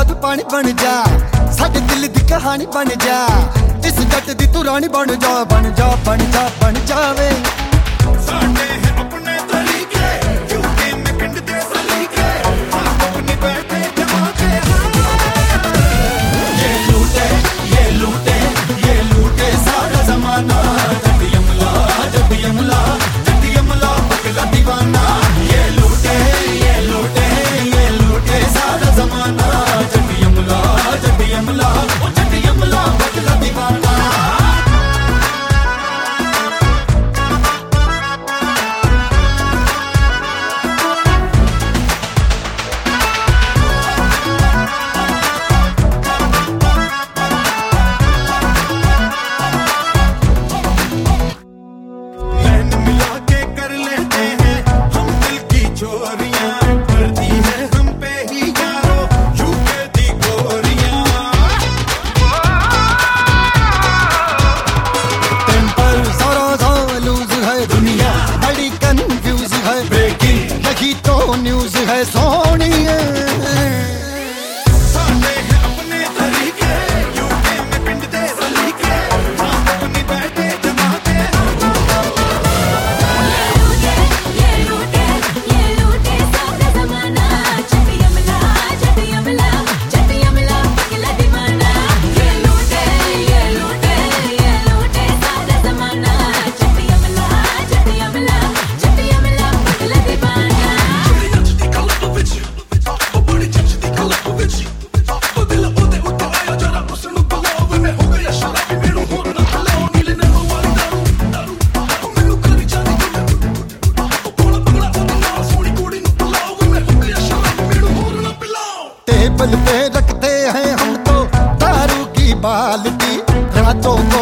जद पानी बन जा, साडे दिल दी कहानी बन जा। इस जट दी तू रानी बन जा, बन जा, बन जा, बन जावे। साडे है अपने तरीके, यूके में पिंड दे सलीके, अपनी बैठे जमा के। ये लूटे, ये लूटे, ये लूटे सारा जमाना। जब यमला, जब यमला, जब यमला पगला दीवाना। ये लूटे, ये लूटे, ये लूटे सारा जमाना। जब यमला, जब यमला, जब यमला पगला दीवाना। न्यूज़ है सोनी साडे है अपने तरीके, यूके में पिंड दे सलीके, अपनी बैठे जमा के। ये लूटे, ये लूटे सारा ज़माना। जब यमला, जब यमला, जब यमला पगला दीवाना। ये लूटे, ये लूटे, ये लूटे सारा ज़माना। जब यमला, जब यमला, जब यमला पगला दीवाना। टेबल पे रखते हैं हम तो दारू की बाल्टी, रातों को